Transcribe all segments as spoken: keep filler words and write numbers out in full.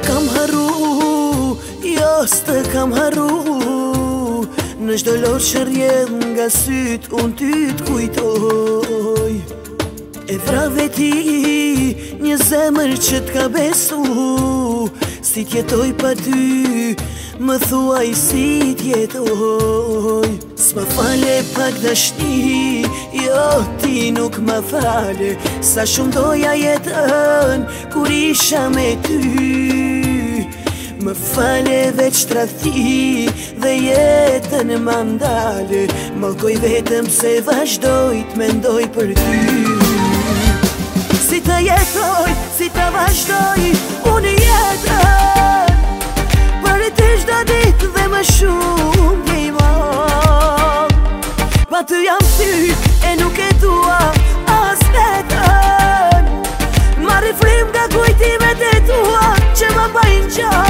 kam haru, jo s'të kam haru. Në çdo lor që rrjedh nga syt, unë ty t'kujtoj. E vra veti një zemër që t'ka besu, si t'jetoj pa ty, më thuaj si t'jetoj. S'ma fale pak dashni, jo ti nuk ma fale, sa shumë doja jetën kur isha me ty. Më fale veç tradhti dhe jetën më ndale, mallkoj vetëm se vazhdoj t'mendoj për ty. Si të jetoj, si të vazhdoj, unë jetën për ty çdo ditë dhe më shumë njej më. Pa ty jam ty e nuk e dua as vetën, marri frim nga kujtimet e tua që më bajnë gjallë.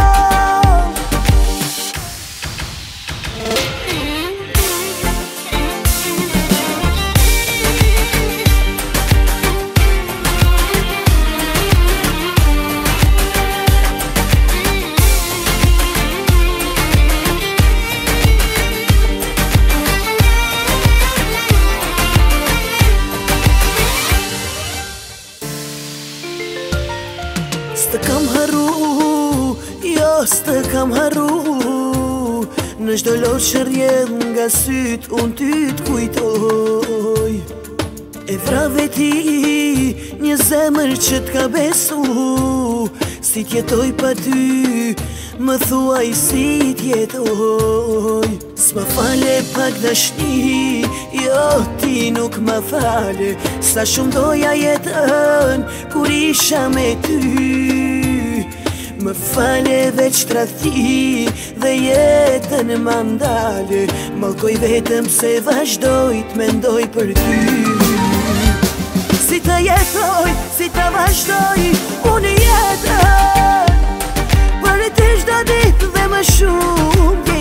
S'të kam haru, jo s'të kam haru. Në çdo lor që rrjedh nga syt, unë ty t'kujtoj. E vra veti një zemër që t'ka besu, si t'jetoj pa ty, më thuaj si t'jetoj. S'ma fale pak dashni, jo ti nuk ma fale, sa shumë doja jetën kur isha me ty. Më fale veç tradhti dhe jetën më ndale, mallkoj vetëm se vazhdoj t'mendoj për ty. Si të jetoj, si të vazhdoj, unë jetën për ty çdo ditë dhe më shumë.